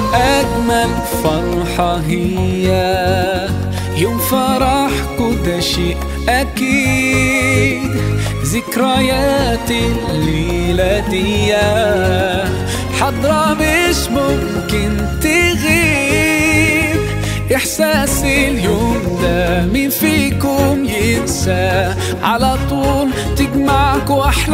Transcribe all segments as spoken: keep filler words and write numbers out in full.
أجمل فرحة هي يوم فرحكوا، ده شيء أكيد. ذكريات الليلة دي حضرة مش ممكن تغيب. إحساس اليوم ده مين فيكم ينسى؟ على طول تجمعكوا أحلى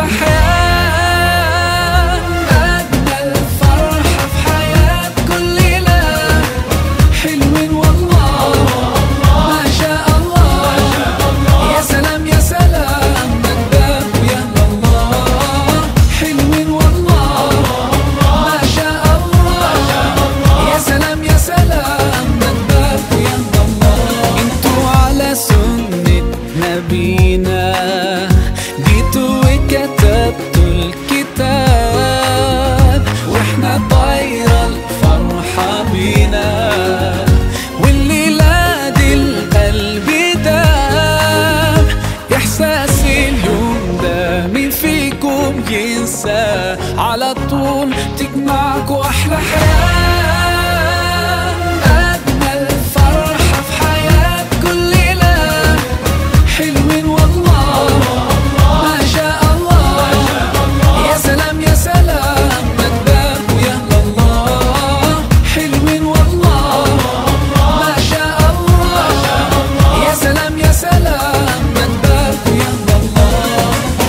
حياة. أجمل فرحة في حياة كل ليلة، حلوين والله ما شاء الله. يا سلام يا سلام نداب يا الله، حلوين والله ما شاء الله. يا سلام يا سلام نداب يا الله. انتوا على سنة نبينا جيتوا وكتبتوا الكتاب، واحنا طايرة الفرحة بينا. والليلة دي القلب داب. إحساس اليوم ده مين فيكم ينسى؟ على طول تجمعكوا أحلى حياة. أجمل فرحة في حياة كل ليلة، حلوين والله ما شاء الله. يا سلام يا سلام نداب يا الله، حلوين والله ما شاء الله. يا سلام يا سلام نداب يا الله.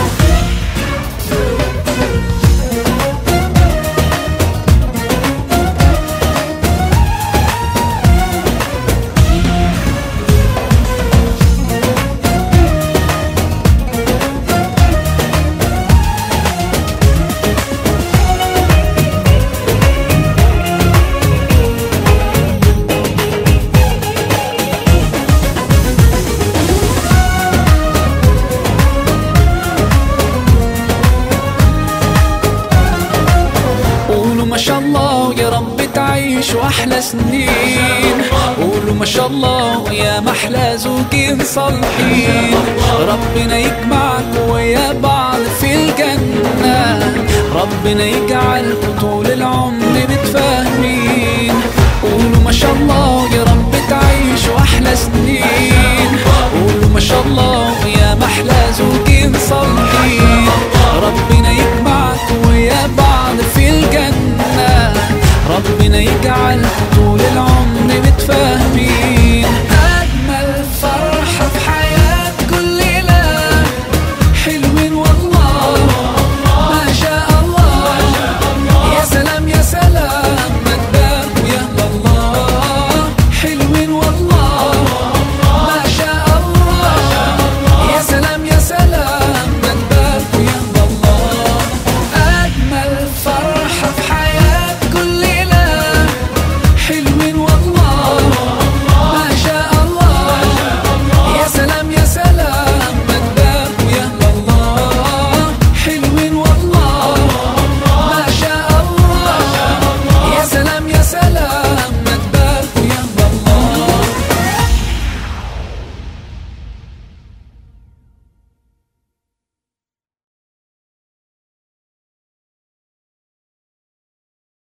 قولوا ما شاء الله يا رب تعيشوا أحلى سنين. قولوا ما شاء الله يا محلى زوجين صالحين. ربنا يجمعكوا ويا بعض في الجنة، ربنا يجعلكوا طول العمر متفاهمين. قولوا ما شاء الله يا رب تعيشوا أحلى سنين. قولوا ما شاء الله يا محلى زوجين صالحين. ربنا